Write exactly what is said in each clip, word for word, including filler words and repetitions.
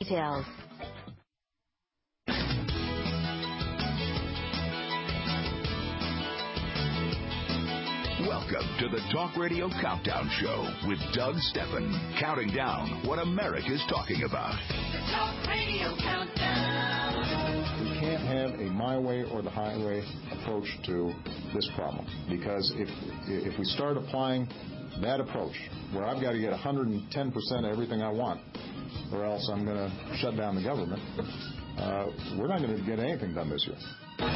details. Welcome to the Talk Radio Countdown Show with Doug Stephan, counting down what America's talking about. The Talk Radio Countdown. We can't have a my way or the highway approach to this problem, because if if we start applying that approach, where I've got to get one hundred ten percent of everything I want, or else I'm going to shut down the government, uh, we're not going to get anything done this year.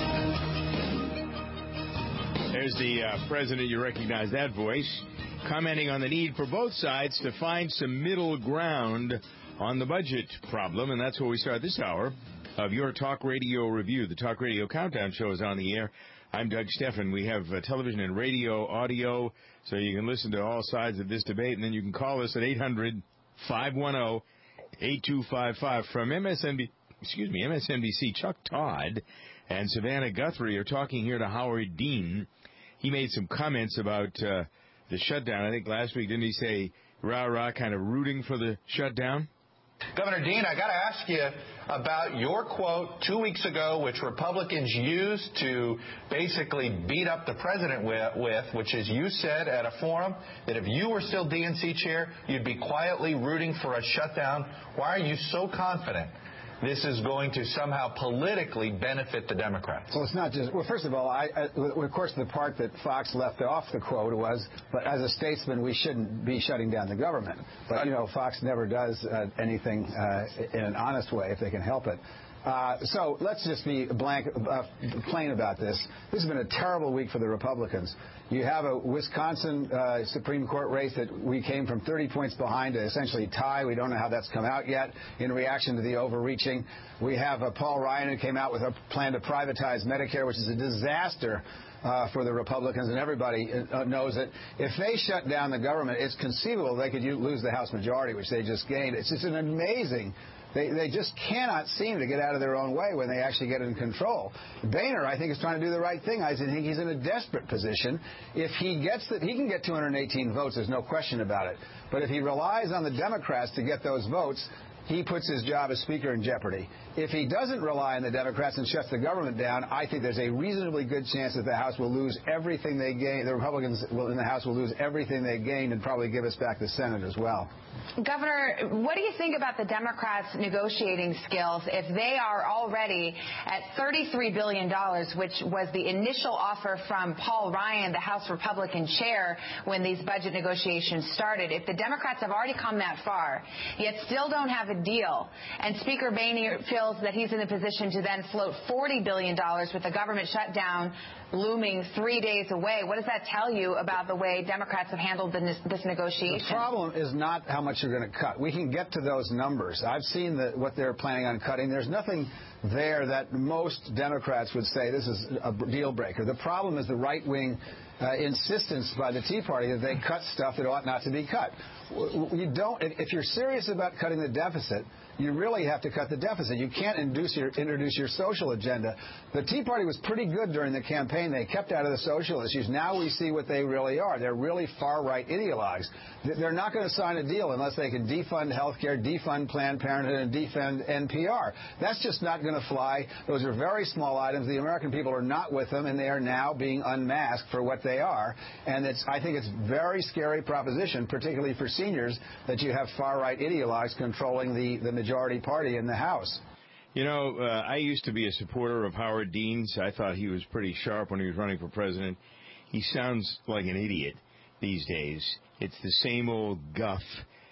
There's the uh, president. You recognize that voice, commenting on the need for both sides to find some middle ground on the budget problem. And that's where we start this hour of your Talk Radio Review. The Talk Radio Countdown Show is on the air. I'm Doug Stephan. We have uh, television and radio audio, so you can listen to all sides of this debate. And then you can call us at eight hundred, five one zero, eight two five five. From M S N B C, excuse me, M S N B C, Chuck Todd and Savannah Guthrie are talking here to Howard Dean. He made some comments about uh, the shutdown. I think last week, didn't he say, rah, rah, kind of rooting for the shutdown? Governor Dean, I got to ask you about your quote two weeks ago, which Republicans used to basically beat up the president with, with, which is you said at a forum that if you were still D N C chair, you'd be quietly rooting for a shutdown. Why are you so confident this is going to somehow politically benefit the Democrats? Well, it's not just, well, first of all, I, I, of course, the part that Fox left off the quote was, but as a statesman, we shouldn't be shutting down the government. But, you know, Fox never does uh, anything uh, in an honest way if they can help it. Uh, so let's just be blank, uh, plain about this. This has been a terrible week for the Republicans. You have a Wisconsin uh, Supreme Court race that we came from thirty points behind to essentially tie. We don't know how that's come out yet in reaction to the overreaching. We have uh, Paul Ryan, who came out with a plan to privatize Medicare, which is a disaster Uh, for the Republicans, and everybody uh, knows it. If they shut down the government, it's conceivable they could lose the House majority, which they just gained. It's just an amazing. They they just cannot seem to get out of their own way when they actually get in control. Boehner, I think, is trying to do the right thing. I think he's in a desperate position. If he gets that, he can get two hundred eighteen votes. There's no question about it. But if he relies on the Democrats to get those votes, he puts his job as Speaker in jeopardy. If he doesn't rely on the Democrats and shuts the government down, I think there's a reasonably good chance that the House will lose everything they gain. The Republicans will, in the House will lose everything they gained and probably give us back the Senate as well. Governor, what do you think about the Democrats' negotiating skills if they are already at thirty-three billion dollars, which was the initial offer from Paul Ryan, the House Republican chair, when these budget negotiations started? If the Democrats have already come that far, yet still don't have a deal, and Speaker Boehner feels that he's in a position to then float forty billion dollars with the government shutdown looming three days away, what does that tell you about the way Democrats have handled this, this negotiation? The problem is not how much you're going to cut. We can get to those numbers. I've seen the, what they're planning on cutting. There's nothing there that most Democrats would say this is a deal breaker. The problem is the right-wing uh, insistence by the Tea Party that they cut stuff that ought not to be cut. You don't. If you're serious about cutting the deficit, you really have to cut the deficit. You can't induce your, introduce your social agenda. The Tea Party was pretty good during the campaign. They kept out of the social issues. Now we see what they really are. They're really far-right ideologues. They're not going to sign a deal unless they can defund health care, defund Planned Parenthood, and defund N P R. That's just not going to fly. Those are very small items. The American people are not with them, and they are now being unmasked for what they are. And it's, I think it's a very scary proposition, particularly for seniors, that you have far-right ideologues controlling the, the majority party in the House. You know, uh, I used to be a supporter of Howard Dean's. I thought he was pretty sharp when he was running for president. He sounds like an idiot these days. It's the same old guff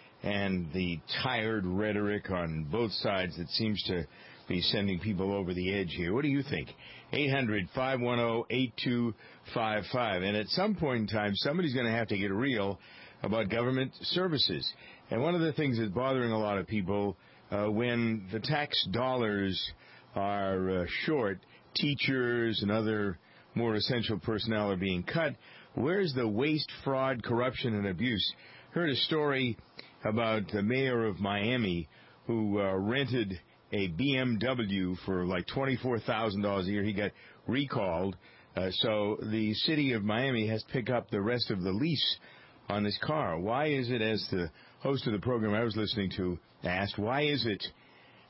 and the tired rhetoric on both sides that seems to be sending people over the edge here. What do you think? eight hundred, five one zero, eight two five five. And at some point in time, somebody's going to have to get real about government services. And one of the things that's bothering a lot of people uh, when the tax dollars are uh, short, teachers and other more essential personnel are being cut, where's the waste, fraud, corruption, and abuse? Heard a story about the mayor of Miami who uh, rented a B M W for like twenty-four thousand dollars a year. He got recalled, uh, so the city of Miami has to pick up the rest of the lease on this car. Why is it, as the host of the program I was listening to asked, why is it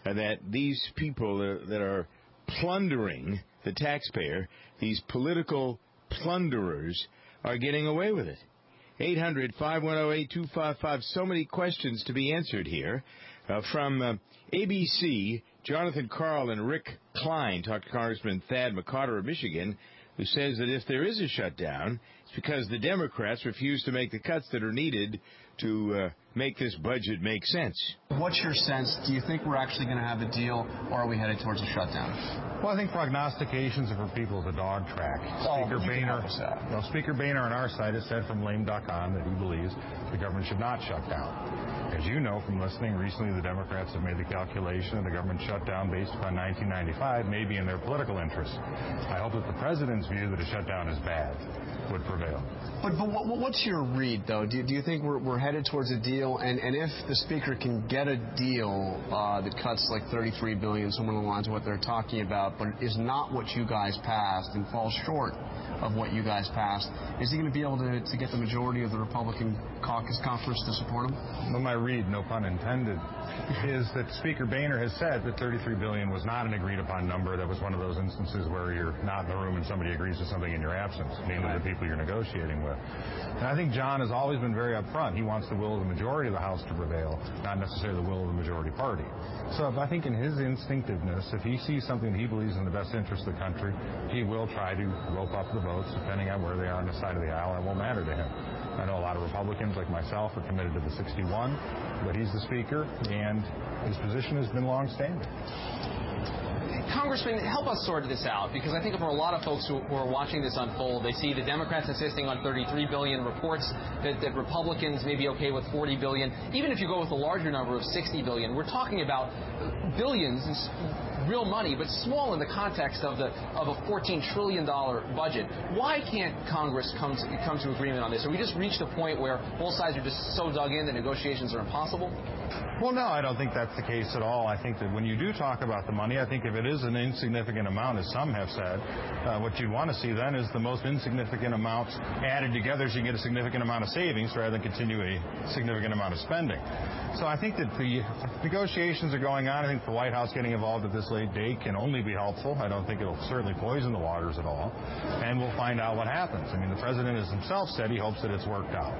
uh, that these people uh, that are plundering the taxpayer, these political plunderers, are getting away with it. eight hundred, five one zero, eight two five five. So many questions to be answered here. Uh, from uh, A B C, Jonathan Karl and Rick Klein talked to Congressman Thad McCarter of Michigan, who says that if there is a shutdown, it's because the Democrats refuse to make the cuts that are needed to uh, make this budget make sense. What's your sense? Do you think we're actually going to have a deal, or are we headed towards a shutdown? Well, I think prognostications are for people at the dog track. Oh, Speaker Boehner, well, Speaker Boehner on our side has said from lame dot com that he believes the government should not shut down. As you know from listening, recently the Democrats have made the calculation that the government shutdown based upon nineteen ninety-five may be in their political interest. I hope that the president's view that a shutdown is bad would prevail. But, but what's your read, though? Do you, do you think we're, we're headed towards a deal? And, and if the Speaker can get a deal uh, that cuts like thirty-three billion dollars, somewhere along the lines of what they're talking about, but is not what you guys passed and falls short of what you guys passed, is he going to be able to, to get the majority of the Republican caucus conference to support him? Well, my read, no pun intended, is that Speaker Boehner has said that thirty-three billion dollars was not an agreed-upon number. That was one of those instances where you're not in the room and somebody agrees to something in your absence, namely the people you're negotiating with. And I think John has always been very upfront. He wants the will of the majority of the House to prevail, not necessarily the will of the majority party. So if I think in his instinctiveness, if he sees something that he believes in the best interest of the country, he will try to rope up the votes depending on where they are on the side of the aisle, and it won't matter to him. I know a lot of Republicans like myself are committed to the sixty-one, but he's the Speaker, and his position has been long-standing. Congressman, help us sort this out, because I think for a lot of folks who, who are watching this unfold, they see the Democrats insisting on thirty-three billion dollars, reports that, that Republicans may be okay with forty billion dollars. Even if you go with a larger number of sixty billion dollars, we're talking about billions in real money, but small in the context of the of a fourteen trillion dollars budget. Why can't Congress come to, come to agreement on this? Have we just reached a point where both sides are just so dug in that negotiations are impossible? Well, no, I don't think that's the case at all. I think that when you do talk about the money, I think if it is an insignificant amount, as some have said, uh, what you'd want to see then is the most insignificant amounts added together so you get a significant amount of savings rather than continue a significant amount of spending. So I think that the negotiations are going on. I think the White House getting involved at this late date can only be helpful. I don't think it'll certainly poison the waters at all. And we'll find out what happens. I mean, the president has himself said he hopes that it's worked out.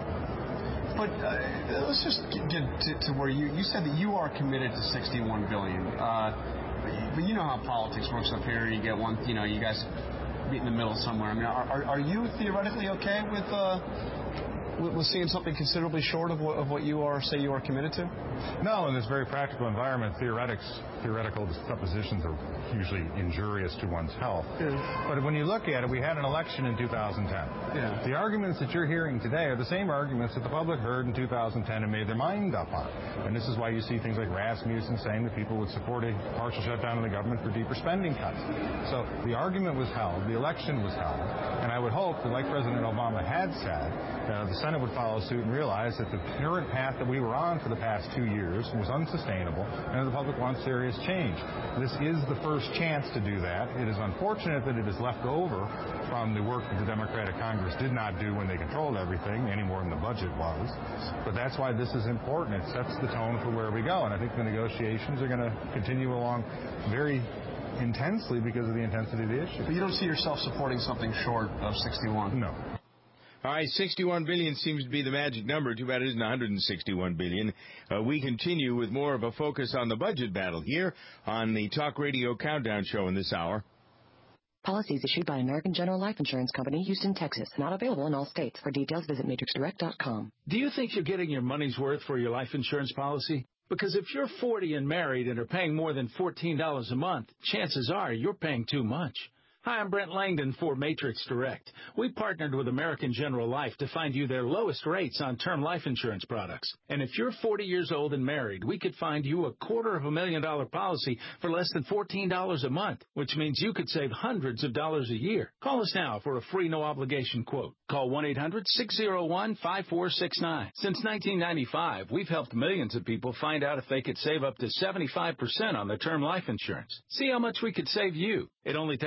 But uh, let's just get to, to where you, you said that you are committed to sixty-one billion dollars. Uh, but you know how politics works up here. You get one, you know, you guys meet in the middle somewhere. I mean, are, are, are you theoretically okay with, uh, with with seeing something considerably short of what, of what you are, say, you are committed to? No, in this very practical environment, theoretics, theoretical suppositions are usually injurious to one's health. Yeah. But when you look at it, we had an election in two thousand ten. Yeah. The arguments that you're hearing today are the same arguments that the public heard in two thousand ten and made their mind up on. And this is why you see things like Rasmussen saying that people would support a partial shutdown of the government for deeper spending cuts. So the argument was held, the election was held, and I would hope that, like President Obama had said, uh, the Senate would follow suit and realize that the current path that we were on for the past two years was unsustainable, and the public wants serious change. This is the first chance to do that. It is unfortunate that it is left over from the work that the Democratic Congress did not do when they controlled everything, any more than the budget was. But that's why this is important. It sets the tone for where we go, and I think the negotiations are going to continue along very intensely because of the intensity of the issue. But you don't see yourself supporting something short of sixty-one? No. All right, sixty-one billion dollars seems to be the magic number. Too bad it isn't one hundred sixty-one billion dollars. Uh, we continue with more of a focus on the budget battle here on the Talk Radio Countdown Show in this hour. Policies issued by American General Life Insurance Company, Houston, Texas. Not available in all states. For details, visit matrix direct dot com. Do you think you're getting your money's worth for your life insurance policy? Because if you're forty and married and are paying more than fourteen dollars a month, chances are you're paying too much. Hi, I'm Brent Langdon for Matrix Direct. We partnered with American General Life to find you their lowest rates on term life insurance products. And if you're forty years old and married, we could find you a quarter of a million dollar policy for less than fourteen dollars a month, which means you could save hundreds of dollars a year. Call us now for a free no-obligation quote. Call one eight hundred six oh one five four six nine. Since nineteen ninety-five, we've helped millions of people find out if they could save up to seventy-five percent on their term life insurance. See how much we could save you. It only takes five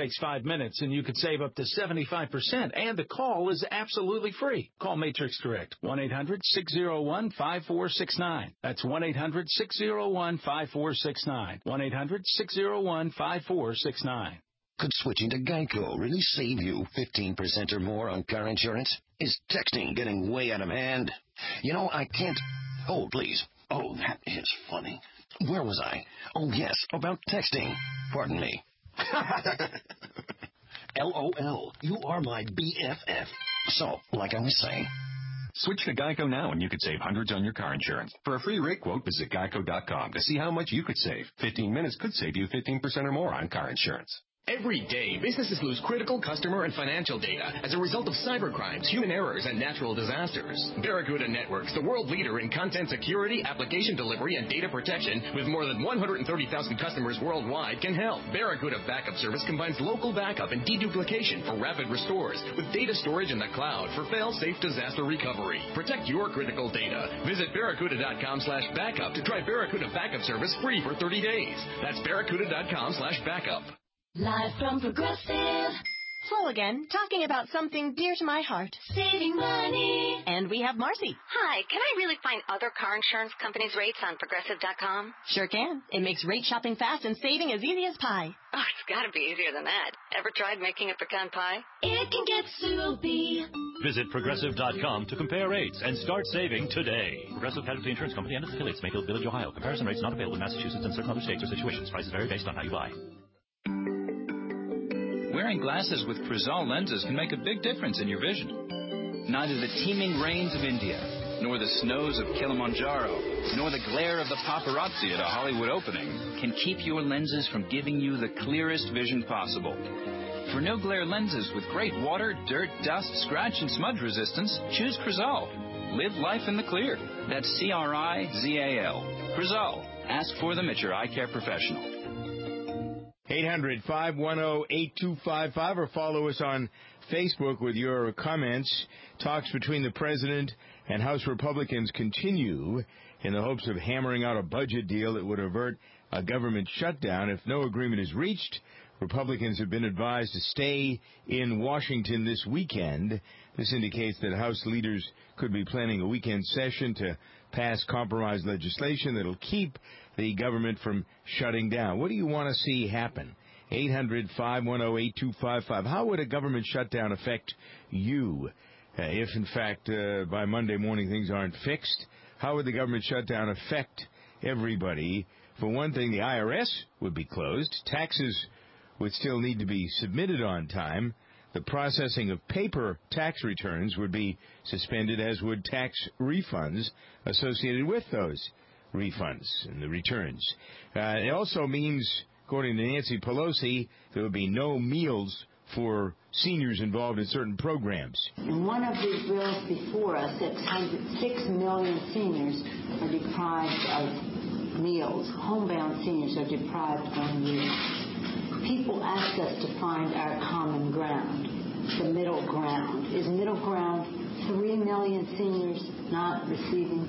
five minutes and you could save up to seventy-five percent, and the call is absolutely free. Call Matrix Direct, one eight hundred six oh one five four six nine. That's one eight hundred six oh one five four six nine. one eight hundred six oh one five four six nine. Could switching to Geico really save you fifteen percent or more on car insurance? Is texting getting way out of hand? You know, I can't... Hold, please. Oh, that is funny. Where was I? Oh, yes, about texting. Pardon me. L O L, you are my B F F. So, like I was saying... Switch to Geico now and you could save hundreds on your car insurance. For a free rate quote, visit geico dot com to see how much you could save. fifteen minutes could save you fifteen percent or more on car insurance. Every day, businesses lose critical customer and financial data as a result of cybercrimes, human errors, and natural disasters. Barracuda Networks, the world leader in content security, application delivery, and data protection, with more than one hundred thirty thousand customers worldwide, can help. Barracuda Backup Service combines local backup and deduplication for rapid restores with data storage in the cloud for fail-safe disaster recovery. Protect your critical data. Visit barracuda dot com slash backup to try Barracuda Backup Service free for thirty days. That's barracuda dot com slash backup. Live from Progressive. Flo again, talking about something dear to my heart. Saving money. And we have Marcy. Hi, can I really find other car insurance companies' rates on Progressive dot com? Sure can. It makes rate shopping fast and saving as easy as pie. Oh, it's got to be easier than that. Ever tried making a pecan pie? It can get soupy. Visit Progressive dot com to compare rates and start saving today. Progressive Casualty Insurance Company and its affiliates, Mayfield Village, Ohio. Comparison rates not available in Massachusetts and certain other states or situations. Prices vary based on how you buy. Wearing glasses with Crizal lenses can make a big difference in your vision. Neither the teeming rains of India, nor the snows of Kilimanjaro, nor the glare of the paparazzi at a Hollywood opening can keep your lenses from giving you the clearest vision possible. For no-glare lenses with great water, dirt, dust, scratch, and smudge resistance, choose Crizal. Live life in the clear. That's C R I Z A L. Crizal. Ask for them at your eye care professional. eight hundred, five one zero, eight two five five or follow us on Facebook with your comments. Talks between the President and House Republicans continue in the hopes of hammering out a budget deal that would avert a government shutdown. If no agreement is reached, Republicans have been advised to stay in Washington this weekend. This indicates that House leaders could be planning a weekend session to pass compromise legislation that'll keep the government from shutting down. What do you want to see happen? eight hundred, five one zero, eight two five five. How would a government shutdown affect you? Uh, if, in fact, uh, by Monday morning things aren't fixed, how would the government shutdown affect everybody? For one thing, the I R S would be closed. Taxes would still need to be submitted on time. The processing of paper tax returns would be suspended, as would tax refunds associated with those refunds and the returns. Uh, it also means, according to Nancy Pelosi, there would be no meals for seniors involved in certain programs. In one of these bills before us, six million seniors are deprived of meals. Homebound seniors are deprived of meals. People ask us to find our common ground, the middle ground. Is middle ground three million seniors not receiving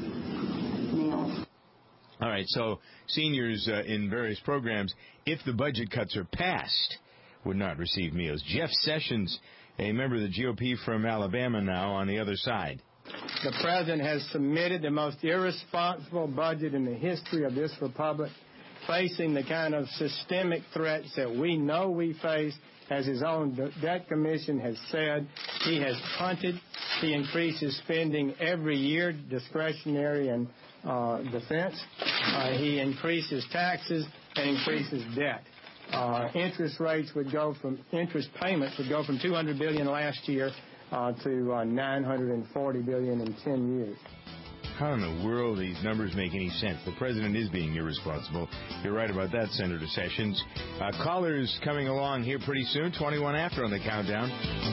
meals? All right, so seniors uh, in various programs, if the budget cuts are passed, would not receive meals. Jeff Sessions, a member of the G O P from Alabama now, on the other side. The president has submitted the most irresponsible budget in the history of this republic, facing the kind of systemic threats that we know we face. As his own debt commission has said, he has punted. He increases spending every year, discretionary and uh, defense. Uh, he increases taxes and increases debt. Uh, interest rates would go from interest payments would go from two hundred billion dollars last year uh, to uh, nine hundred forty billion dollars in ten years. How in the world these numbers make any sense? The president is being irresponsible. You're right about that, Senator Sessions. Uh, callers coming along here pretty soon, twenty-one after on the countdown.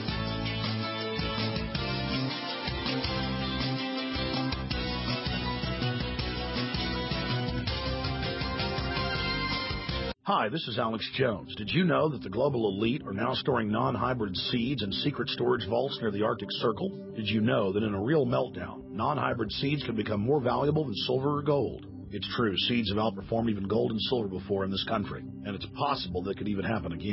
Hi, this is Alex Jones. Did you know that the global elite are now storing non-hybrid seeds in secret storage vaults near the Arctic Circle? Did you know that in a real meltdown, non-hybrid seeds can become more valuable than silver or gold? It's true, seeds have outperformed even gold and silver before in this country, and it's possible that could even happen again.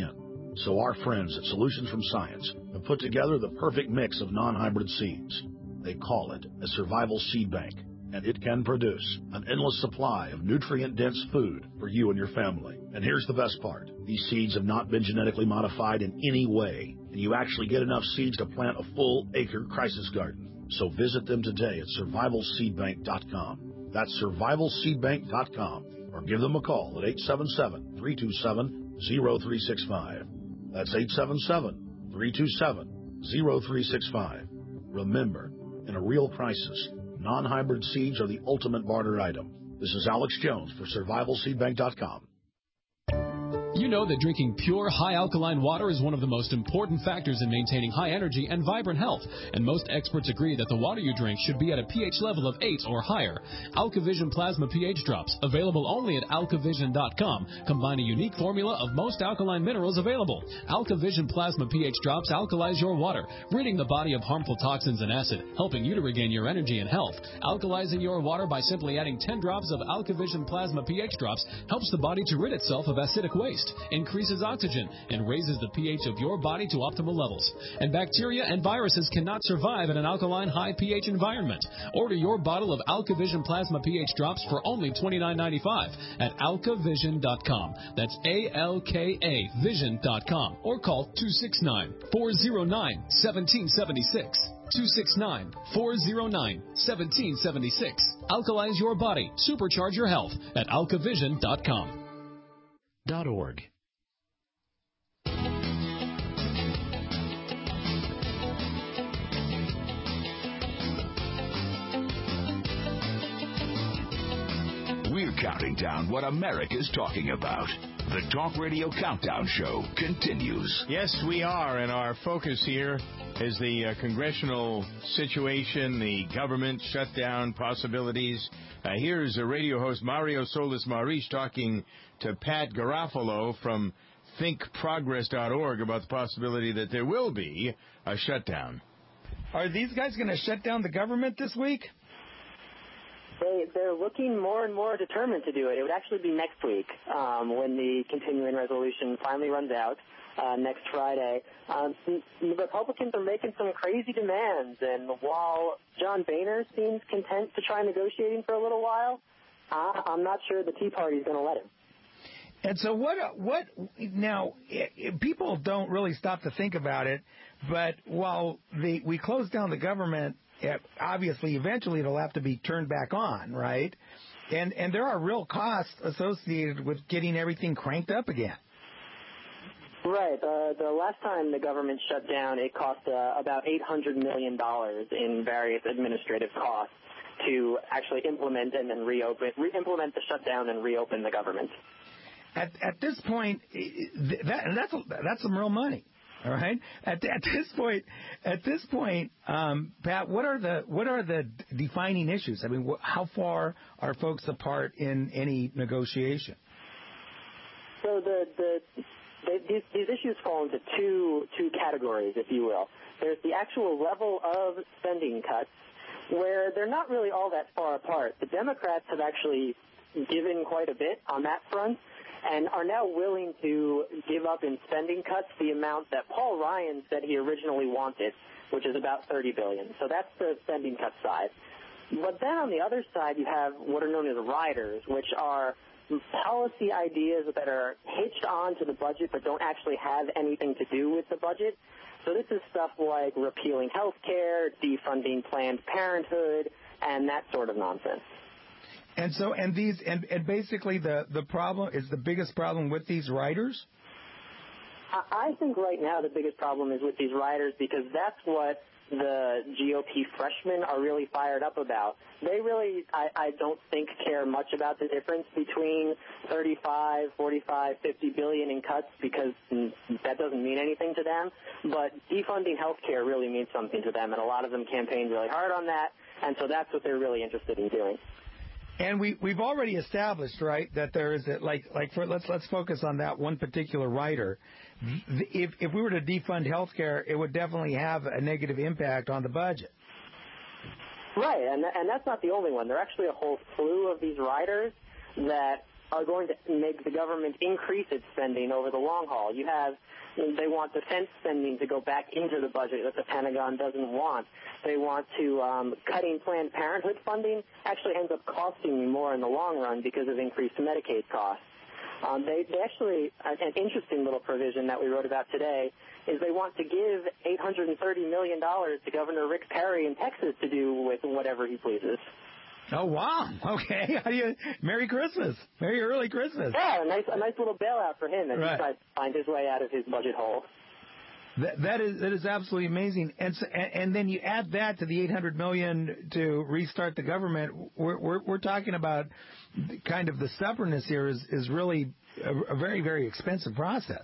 So our friends at Solutions from Science have put together the perfect mix of non-hybrid seeds. They call it a survival seed bank, and it can produce an endless supply of nutrient-dense food for you and your family. And here's the best part. These seeds have not been genetically modified in any way, and you actually get enough seeds to plant a full acre crisis garden. So visit them today at survival seed bank dot com. That's survival seed bank dot com, or give them a call at eight seven seven, three two seven, zero three six five. That's eight seven seven, three two seven, zero three six five. Remember, in a real crisis, non-hybrid seeds are the ultimate barter item. This is Alex Jones for survival seed bank dot com. You know that drinking pure, high-alkaline water is one of the most important factors in maintaining high energy and vibrant health, and most experts agree that the water you drink should be at a pH level of eight or higher. AlkaVision Plasma pH Drops, available only at alkavision dot com, combine a unique formula of most alkaline minerals available. AlkaVision Plasma pH Drops alkalize your water, ridding the body of harmful toxins and acid, helping you to regain your energy and health. Alkalizing your water by simply adding ten drops of AlkaVision Plasma pH Drops helps the body to rid itself of acidic waste, increases oxygen, and raises the pH of your body to optimal levels. And bacteria and viruses cannot survive in an alkaline high pH environment. Order your bottle of AlkaVision Plasma pH Drops for only twenty-nine ninety-five at alkavision dot com. That's A L K A vision dot com. Or call two six nine, four zero nine, one seven seven six. two six nine, four zero nine, one seven seven six. Alkalize your body. Supercharge your health at alkavision dot com. Dot org. We're counting down what America's talking about. The Talk Radio Countdown Show continues. Yes, we are, and our focus here is the uh, congressional situation, the government shutdown possibilities. Uh, here's a radio host, Mario Solis Maurice, talking to Pat Garofalo from think progress dot org about the possibility that there will be a shutdown. Are these guys going to shut down the government this week? They, they're looking more and more determined to do it. It would actually be next week um, when the continuing resolution finally runs out uh, next Friday. Um, the Republicans are making some crazy demands, and while John Boehner seems content to try negotiating for a little while, uh, I'm not sure the Tea Party is going to let him. And so what, what now, it, it, people don't really stop to think about it, but while the, we close down the government, it, obviously, eventually it'll have to be turned back on, right? And and there are real costs associated with getting everything cranked up again. Right. Uh, the last time the government shut down, it cost uh, about eight hundred million dollars in various administrative costs to actually implement and then reopen, re-implement the shutdown and reopen the government. At at this point, that and that's that's some real money. All right. At, at this point, at this point, um, Pat, what are the what are the defining issues? I mean, wh- how far are folks apart in any negotiation? So the the, the these, these issues fall into two two categories, if you will. There's the actual level of spending cuts, where they're not really all that far apart. The Democrats have actually given quite a bit on that front, and are now willing to give up in spending cuts the amount that Paul Ryan said he originally wanted, which is about thirty billion dollars. So that's the spending cut side. But then on the other side, you have what are known as riders, which are policy ideas that are hitched on to the budget but don't actually have anything to do with the budget. So this is stuff like repealing health care, defunding Planned Parenthood, and that sort of nonsense. And so, and these, and, and basically the, the problem is the biggest problem with these riders? I think right now the biggest problem is with these riders because that's what the G O P freshmen are really fired up about. They really, I, I don't think, care much about the difference between thirty-five, forty-five, fifty billion in cuts because that doesn't mean anything to them. But defunding health care really means something to them, and a lot of them campaigned really hard on that, and so that's what they're really interested in doing. And we we've already established, right, that there is a, like like for let's let's focus on that one particular rider. If if we were to defund health care, it would definitely have a negative impact on the budget. Right, and and that's not the only one. There are actually a whole slew of these riders that are going to make the government increase its spending over the long haul. You have, they want defense spending to go back into the budget that the Pentagon doesn't want. They want to, um, cutting Planned Parenthood funding actually ends up costing you more in the long run because of increased Medicaid costs. Um, they, they actually, an interesting little provision that we wrote about today is they want to give eight hundred thirty million dollars to Governor Rick Perry in Texas to do with whatever he pleases. Oh, wow. Okay. How do you, Merry Christmas. Merry early Christmas. Yeah, a nice, a nice little bailout for him as right. he tries to find his way out of his budget hole. That, that is that is absolutely amazing, and, so, and and then you add that to the eight hundred million dollars to restart the government. We're we're, we're talking about kind of the stubbornness here is is really a, a very very expensive process.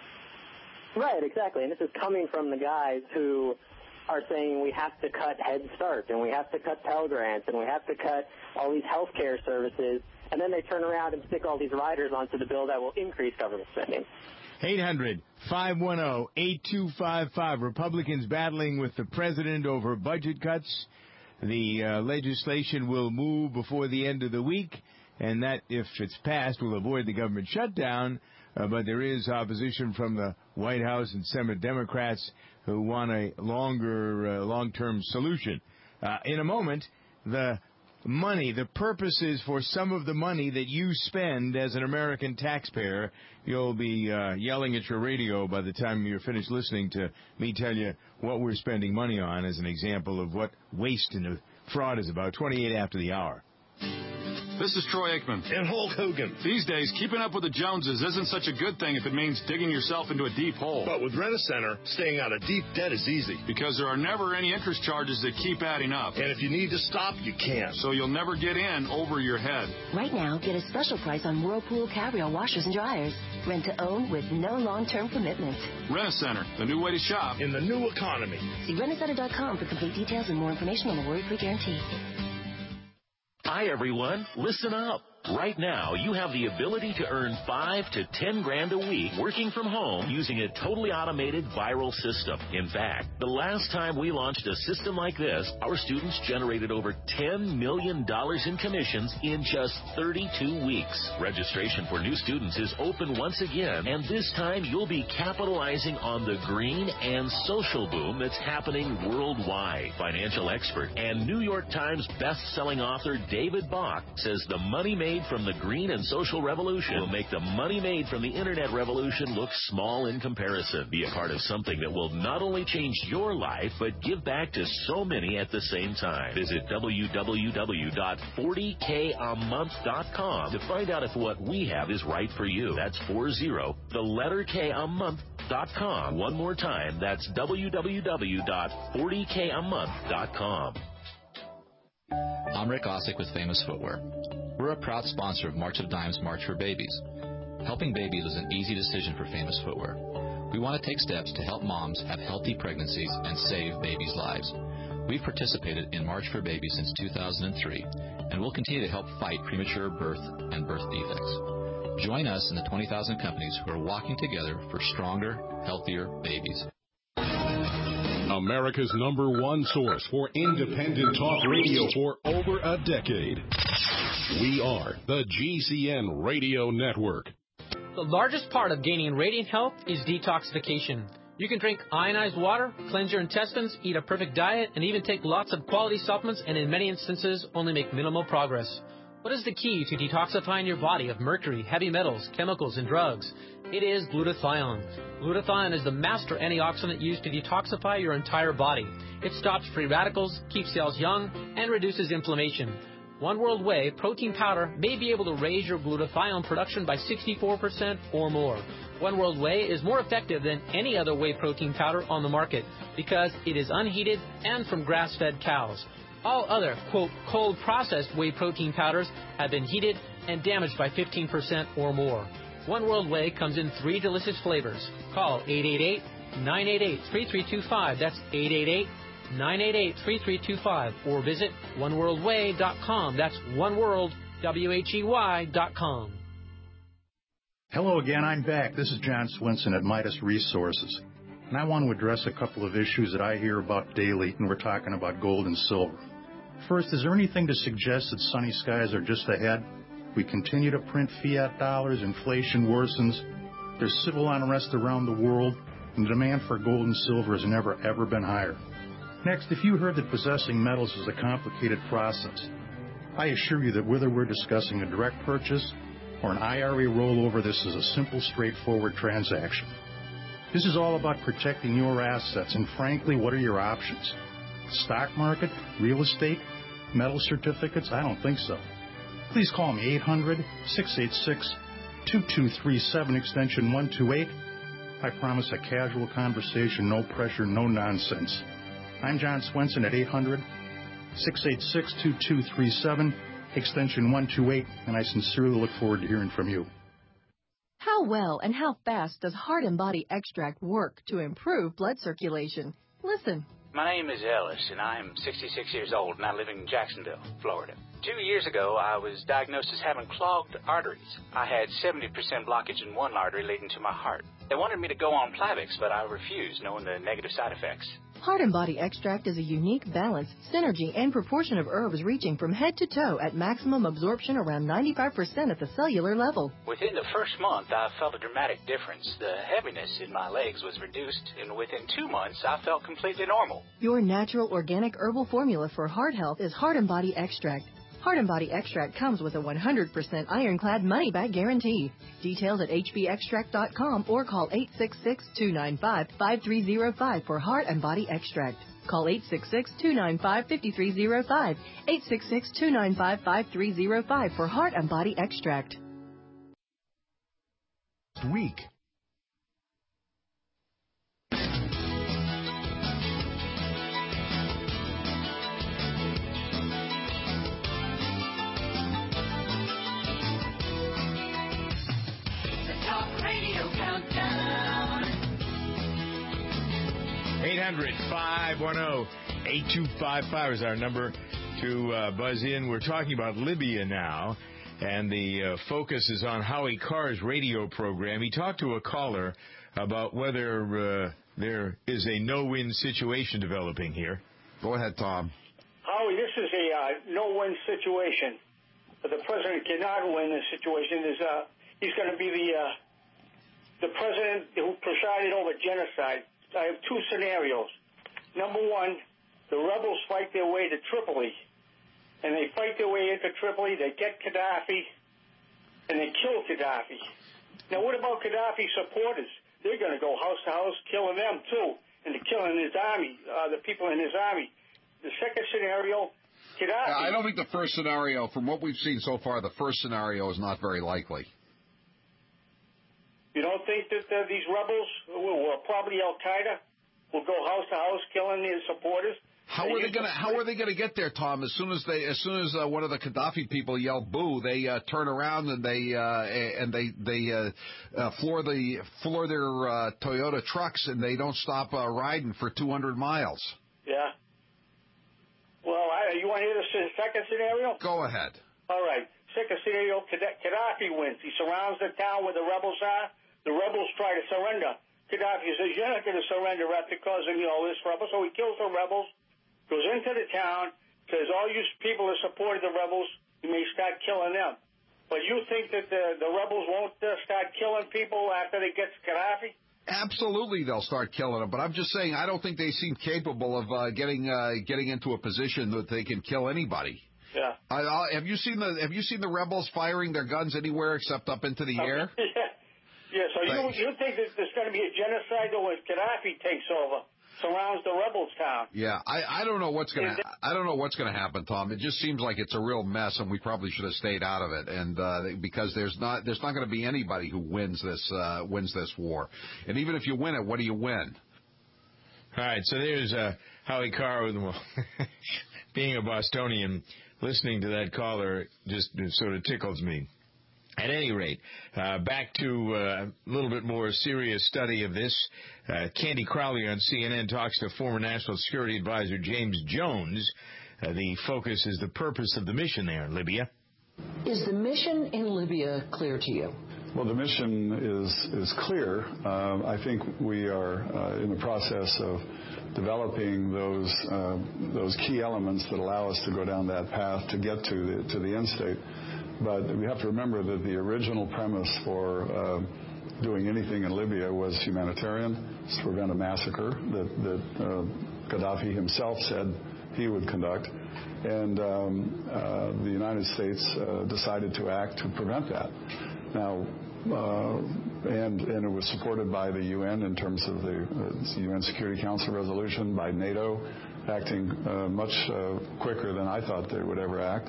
Right, exactly, and this is coming from the guys who are saying we have to cut Head Start and we have to cut Pell Grants and we have to cut all these health care services, and then they turn around and stick all these riders onto the bill that will increase government spending. eight hundred, five one zero, eight two five five. Republicans battling with the president over budget cuts. The uh, legislation will move before the end of the week, and that, if it's passed, will avoid the government shutdown. Uh, but there is opposition from the White House and Senate Democrats who want a longer, uh, long-term solution. Uh, in a moment, the money, the purposes for some of the money that you spend as an American taxpayer. You'll be uh, yelling at your radio by the time you're finished listening to me tell you what we're spending money on as an example of what waste and fraud is about. twenty-eight after the hour. This is Troy Aikman. And Hulk Hogan. These days, keeping up with the Joneses isn't such a good thing if it means digging yourself into a deep hole. But with Rent-A-Center, staying out of deep debt is easy. Because there are never any interest charges that keep adding up. And if you need to stop, you can. So you'll never get in over your head. Right now, get a special price on Whirlpool Cabrio washers and dryers. Rent to own with no long-term commitment. Rent-A-Center, the new way to shop. In the new economy. See rent a center dot com for complete details and more information on the worry-free guarantee. Hi, everyone. Listen up. Right now, you have the ability to earn five to ten grand a week working from home using a totally automated viral system. In fact, the last time we launched a system like this, our students generated over ten million dollars in commissions in just thirty-two weeks. Registration for new students is open once again, and this time you'll be capitalizing on the green and social boom that's happening worldwide. Financial expert and New York Times best-selling author David Bach says the money made from the green and social revolution will make the money made from the internet revolution look small in comparison. Be a part of something that will not only change your life, but give back to so many at the same time. Visit w w w dot forty k a month dot com to find out if what we have is right for you. That's four zero, the letter K a month dot com. One more time, that's w w w dot forty k a month dot com. I'm Rick Osick with Famous Footwear. We're a proud sponsor of March of Dimes March for Babies. Helping babies was an easy decision for Famous Footwear. We want to take steps to help moms have healthy pregnancies and save babies' lives. We've participated in March for Babies since two thousand three, and we'll continue to help fight premature birth and birth defects. Join us in the twenty thousand companies who are walking together for stronger, healthier babies. America's number one source for independent talk radio for over a decade. We are the G C N Radio Network. The largest part of gaining radiant health is detoxification. You can drink ionized water, cleanse your intestines, eat a perfect diet, and even take lots of quality supplements, and in many instances only make minimal progress. What is the key to detoxifying your body of mercury, heavy metals, chemicals, and drugs? It is glutathione. Glutathione is the master antioxidant used to detoxify your entire body. It stops free radicals, keeps cells young, and reduces inflammation. One World Whey protein powder may be able to raise your glutathione production by sixty-four percent or more. One World Whey is more effective than any other whey protein powder on the market because it is unheated and from grass-fed cows. All other, quote, cold processed whey protein powders have been heated and damaged by fifteen percent or more. One World Whey comes in three delicious flavors. Call eight eight eight, nine eight eight, three three two five. That's eight eight eight, nine eight eight, three three two five. Or visit one world whey dot com. That's oneworld, W H E Y dot com. Hello again, I'm back. This is John Swinson at Midas Resources. And I want to address a couple of issues that I hear about daily when we're talking about gold and silver. First, is there anything to suggest that sunny skies are just ahead? We continue to print fiat dollars, inflation worsens, there's civil unrest around the world, and the demand for gold and silver has never, ever been higher. Next, if you heard that possessing metals is a complicated process, I assure you that whether we're discussing a direct purchase or an I R A rollover, this is a simple, straightforward transaction. This is all about protecting your assets, and frankly, what are your options? Stock market? Real estate? Metal certificates? I don't think so. Please call me, eight hundred, six eight six, two two three seven, extension one two eight. I promise a casual conversation, no pressure, no nonsense. I'm John Swenson at eight hundred, six eight six, two two three seven, extension one two eight, and I sincerely look forward to hearing from you. How well and how fast does Heart and Body Extract work to improve blood circulation? Listen. My name is Ellis, and I'm sixty-six years old, and I live in Jacksonville, Florida. Two years ago, I was diagnosed as having clogged arteries. I had seventy percent blockage in one artery leading to my heart. They wanted me to go on Plavix, but I refused, knowing the negative side effects. Heart and Body Extract is a unique balance, synergy, and proportion of herbs reaching from head to toe at maximum absorption around ninety-five percent at the cellular level. Within the first month, I felt a dramatic difference. The heaviness in my legs was reduced, and within two months, I felt completely normal. Your natural organic herbal formula for heart health is Heart and Body Extract. Heart and Body Extract comes with a one hundred percent ironclad money-back guarantee. Details at h b extract dot com or call eight six six, two nine five, five three zero five for Heart and Body Extract. Call eight six six, two nine five, five three zero five, eight six six, two nine five, five three zero five for Heart and Body Extract. Week. eight hundred, five one zero, eight two five five is our number to uh, buzz in. We're talking about Libya now, and the uh, focus is on Howie Carr's radio program. He talked to a caller about whether uh, there is a no-win situation developing here. Go ahead, Tom. Howie, this is a uh, no-win situation. But the president cannot win this situation. Is uh, he's going to be the uh, the president who presided over genocide. I have two scenarios. Number one, the rebels fight their way to Tripoli, and they fight their way into Tripoli. They get Gaddafi, and they kill Gaddafi. Now, what about Gaddafi supporters? They're going to go house to house, killing them too, and they're killing his army, uh, the people in his army. The second scenario, Gaddafi. I don't think the first scenario, from what we've seen so far, the first scenario is not very likely. You don't think that uh, these rebels, who are probably Al Qaeda, will go house to house killing their supporters? How are they going to? How are they going to get there, Tom? As soon as they, as soon as uh, one of the Gaddafi people yell "boo," they uh, turn around and they uh, and they they uh, uh, floor the floor their uh, Toyota trucks and they don't stop uh, riding for two hundred miles. Yeah. Well, I, you want to hear the second scenario? Go ahead. All right. Second scenario: Gaddafi wins. He surrounds the town where the rebels are. The rebels try to surrender. Gaddafi says, "You're not going to surrender after causing me all this trouble." So he kills the rebels, goes into the town, says, "All you people that supported the rebels, you may start killing them." But you think that the, the rebels won't uh, start killing people after they get Gaddafi? Absolutely, they'll start killing them. But I'm just saying, I don't think they seem capable of uh, getting uh, getting into a position that they can kill anybody. Yeah. I, I, have you seen the Have you seen the rebels firing their guns anywhere except up into the air? yeah. Yeah, so you, you think that there's going to be a genocide when Gaddafi takes over, surrounds the rebels town? Yeah, I, I don't know what's going to I don't know what's going to happen, Tom. It just seems like it's a real mess, and we probably should have stayed out of it. And uh, because there's not there's not going to be anybody who wins this uh, wins this war, and even if you win it, what do you win? All right, so there's uh, Howie Carr. Well, being a Bostonian, listening to that caller just sort of tickles me. At any rate, uh, back to uh, a little bit more serious study of this. Uh, Candy Crowley on C N N talks to former National Security Advisor James Jones. Uh, the focus is the purpose of the mission there in Libya. Is the mission in Libya clear to you? Well, the mission is is clear. Um, I think we are uh, in the process of developing those uh, those key elements that allow us to go down that path to get to the to the end state. But we have to remember that the original premise for uh, doing anything in Libya was humanitarian, to prevent a massacre that, that uh, Gaddafi himself said he would conduct. And um, uh, the United States uh, decided to act to prevent that. Now, uh, and, and it was supported by the U N in terms of the uh, U N Security Council resolution, by NATO acting uh, much uh, quicker than I thought they would ever act.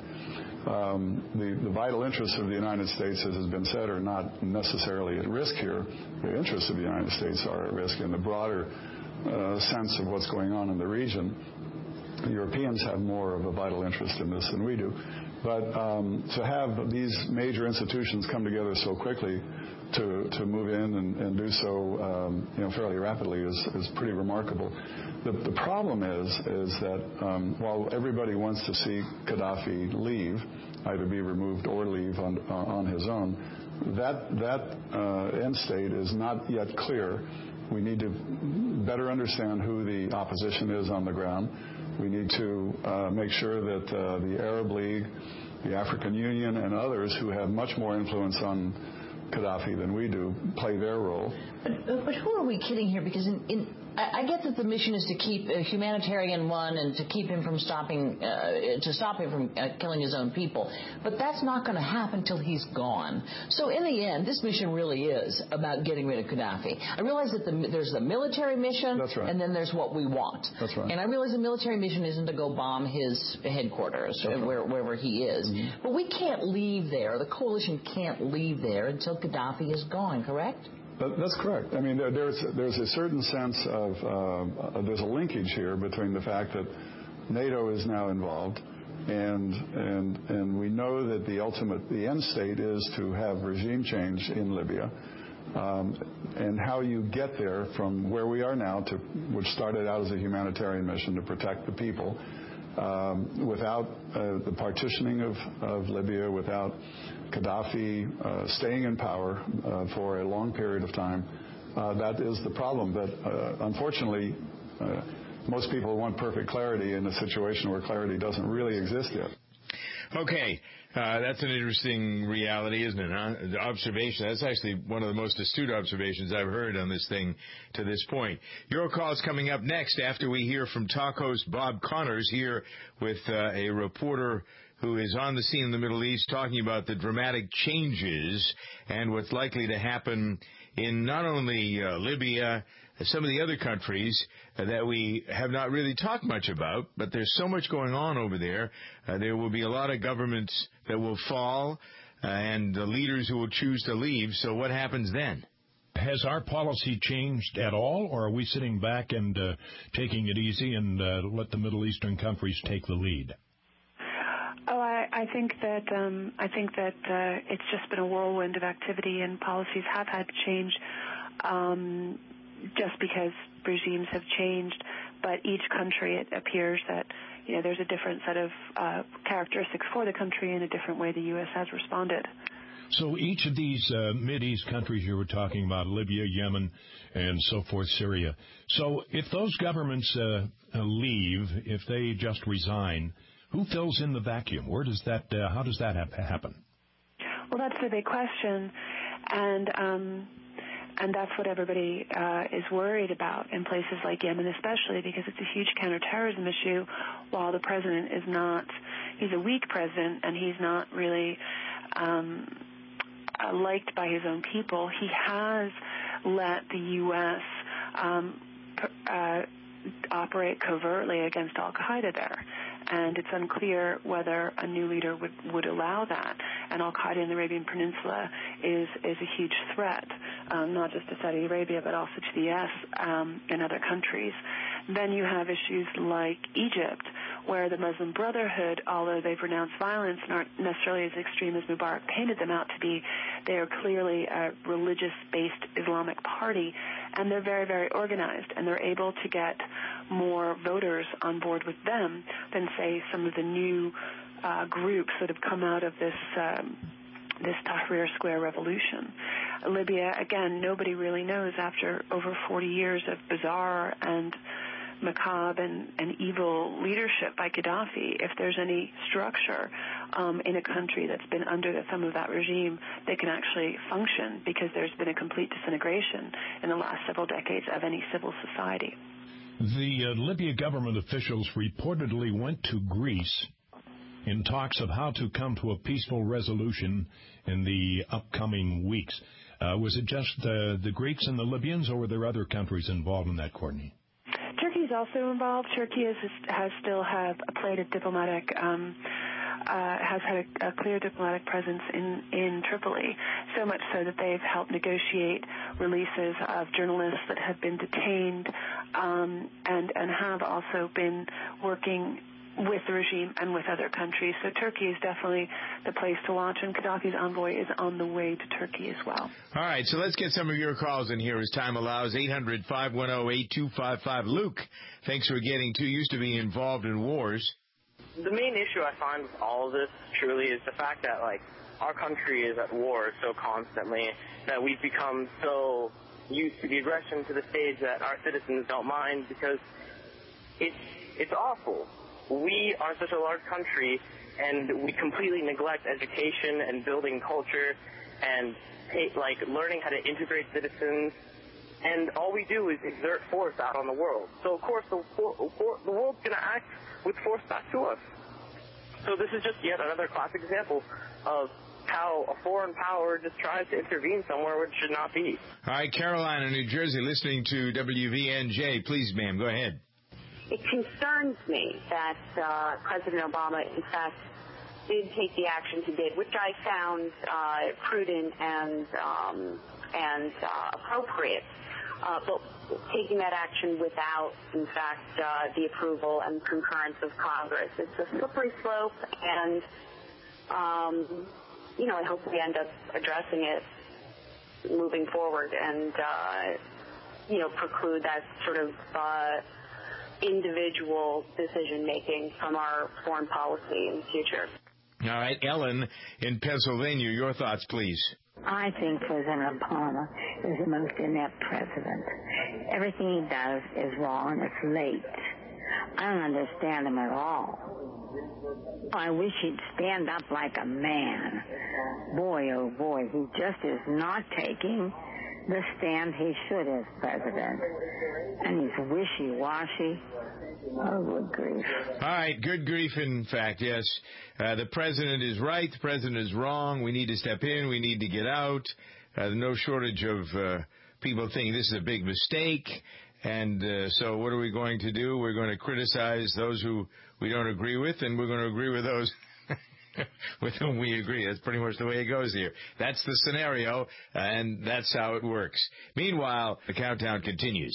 Um, the, the vital interests of the United States, as has been said, are not necessarily at risk here. The interests of the United States are at risk in the broader uh, sense of what's going on in the region. The Europeans have more of a vital interest in this than we do. But um, to have these major institutions come together so quickly to, to move in and, and do so um, you know, fairly rapidly is, is pretty remarkable. The, the problem is, is that um, while everybody wants to see Gaddafi leave, either be removed or leave on, uh, on his own, that, that uh, end state is not yet clear. We need to better understand who the opposition is on the ground. We need to uh, make sure that uh, the Arab League, the African Union, and others who have much more influence on Gaddafi than we do play their role. But, but who are we kidding here? Because in, in, I, I get that the mission is to keep a humanitarian one and to keep him from stopping, uh, to stop him from uh, killing his own people. But that's not going to happen till he's gone. So in the end, this mission really is about getting rid of Gaddafi. I realize that the, there's the military mission, That's right. and then there's what we want. That's right. And I realize the military mission isn't to go bomb his headquarters, That's where, right. wherever he is. Mm-hmm. But we can't leave there. The coalition can't leave there until Gaddafi is gone, correct? That's correct. I mean, there, there's there's a certain sense of uh, there's a linkage here between the fact that NATO is now involved, and and and we know that the ultimate, the end state is to have regime change in Libya, um, and how you get there from where we are now to, which started out as a humanitarian mission to protect the people, um, without uh, the partitioning of, of Libya, without Gaddafi uh, staying in power uh, for a long period of time. Uh, that is the problem. That uh, unfortunately, uh, most people want perfect clarity in a situation where clarity doesn't really exist yet. Okay, uh, that's an interesting reality, isn't it? Huh? The observation. That's actually one of the most astute observations I've heard on this thing to this point. Your call is coming up next after we hear from talk host Bob Connors here with uh, a reporter who is on the scene in the Middle East talking about the dramatic changes and what's likely to happen in not only uh, Libya, some of the other countries uh, that we have not really talked much about, but there's so much going on over there. Uh, there will be a lot of governments that will fall uh, and uh, leaders who will choose to leave. So what happens then? Has our policy changed at all, or are we sitting back and uh, taking it easy and uh, let the Middle Eastern countries take the lead? Oh, I, I think that um, I think that uh, it's just been a whirlwind of activity, and policies have had to change um, just because regimes have changed. But each country, it appears that you know there's a different set of uh, characteristics for the country and a different way the U S has responded. So each of these uh, Mideast countries you were talking about, Libya, Yemen, and so forth, Syria. So if those governments uh, leave, if they just resign, who fills in the vacuum? Where does that? Uh, how does that ha- happen? Well, that's the big question, and um, and that's what everybody uh, is worried about in places like Yemen, especially because it's a huge counterterrorism issue. While the president is not, he's a weak president, and he's not really um, uh, liked by his own people. He has let the U S um, uh, operate covertly against Al-Qaeda there. And it's unclear whether a new leader would, would allow that. And Al-Qaeda in the Arabian Peninsula is, is a huge threat, um, not just to Saudi Arabia, but also to the U S um, and other countries. Then you have issues like Egypt, where the Muslim Brotherhood, although they've renounced violence and aren't necessarily as extreme as Mubarak painted them out to be, they are clearly a religious-based Islamic party, and they're very, very organized, and they're able to get more voters on board with them than, say, some of the new uh, groups that have come out of this um, this Tahrir Square revolution. Libya, again, nobody really knows after over forty years of bizarre and macabre and, and evil leadership by Gaddafi, if there's any structure um, in a country that's been under the thumb of that regime, they can actually function, because there's been a complete disintegration in the last several decades of any civil society. The uh, Libya government officials reportedly went to Greece in talks of how to come to a peaceful resolution in the upcoming weeks. Uh, was it just uh, the Greeks and the Libyans, or were there other countries involved in that, Courtney? Turkey is also involved. Turkey is, has still have played a diplomatic, um, uh, has had a, a clear diplomatic presence in, in Tripoli, so much so that they've helped negotiate releases of journalists that have been detained, um, and, and have also been working with the regime and with other countries. So Turkey is definitely the place to watch, and Gaddafi's envoy is on the way to Turkey as well. All right, so let's get some of your calls in here as time allows. eight hundred, five one zero, eight two five five. Luke, thanks for getting to. Used to be involved in wars. The main issue I find with all of this truly is the fact that, like, our country is at war so constantly that we've become so used to the aggression to the stage that our citizens don't mind, because it's it's awful. We are such a large country, and we completely neglect education and building culture and, like, learning how to integrate citizens. And all we do is exert force out on the world. So, of course, the, the world's going to act with force back to us. So this is just yet another classic example of how a foreign power just tries to intervene somewhere where it should not be. All right, Carolina, New Jersey, listening to W V N J. Please, ma'am, go ahead. It concerns me that uh, President Obama, in fact, did take the actions he did, which I found uh, prudent and um, and uh, appropriate. Uh, but taking that action without, in fact, uh, the approval and concurrence of Congress, it's a slippery slope, and um, you know, I hope we end up addressing it moving forward, and uh, you know, preclude that sort of Uh, individual decision-making from our foreign policy in the future. All right, Ellen in Pennsylvania, your thoughts, please. I think President Obama is the most inept president. Everything he does is wrong. It's late. I don't understand him at all. I wish he'd stand up like a man. Boy, oh boy, he just is not taking the stand he should as president. And he's wishy-washy. Oh, good grief. All right, good grief, in fact, yes. Uh, the president is right. The president is wrong. We need to step in. We need to get out. Uh, no shortage of uh, people thinking this is a big mistake. And uh, so what are we going to do? We're going to criticize those who we don't agree with, and we're going to agree with those with whom we agree. That's pretty much the way it goes here. That's the scenario, and that's how it works. Meanwhile, the countdown continues.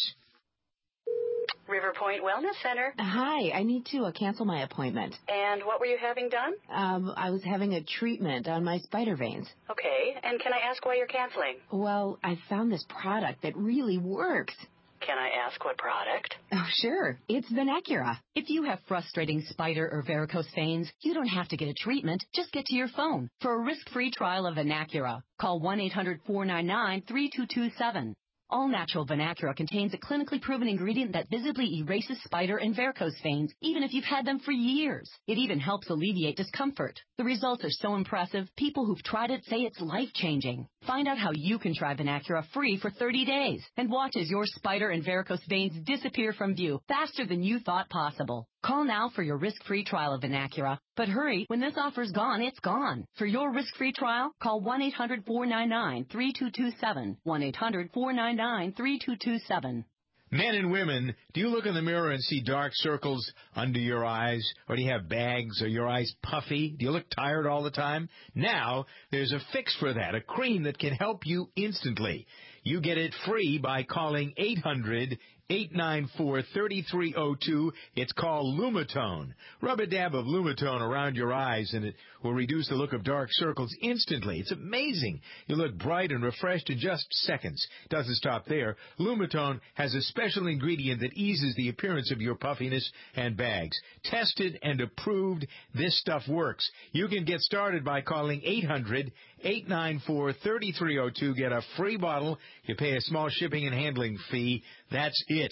River Point Wellness Center. Hi, I need to uh, cancel my appointment. And what were you having done? Um, I was having a treatment on my spider veins. Okay, and can I ask why you're canceling? Well, I found this product that really works. Can I ask what product? Oh, sure. It's Venacura. If you have frustrating spider or varicose veins, you don't have to get a treatment. Just get to your phone. For a risk-free trial of Venacura, call one eight hundred, four nine nine, three two two seven. All-natural Venacura contains a clinically proven ingredient that visibly erases spider and varicose veins, even if you've had them for years. It even helps alleviate discomfort. The results are so impressive, people who've tried it say it's life-changing. Find out how you can try Venacura free for thirty days and watch as your spider and varicose veins disappear from view faster than you thought possible. Call now for your risk-free trial of Venacura. But hurry, when this offer's gone, it's gone. For your risk-free trial, call one eight hundred, four nine nine, three two two seven. one eight hundred, four nine nine, three two two seven. Men and women, do you look in the mirror and see dark circles under your eyes? Or do you have bags? Are your eyes puffy? Do you look tired all the time? Now, there's a fix for that, a cream that can help you instantly. You get it free by calling eight hundred, eight nine four, three three zero two. It's called Lumitone. Rub a dab of Lumitone around your eyes, and it will reduce the look of dark circles instantly. It's amazing. You look bright and refreshed in just seconds. Doesn't stop there. Lumitone has a special ingredient that eases the appearance of your puffiness and bags. Tested and approved, this stuff works. You can get started by calling eight hundred, eight nine four, three three zero two. Get a free bottle. You pay a small shipping and handling fee. That's it.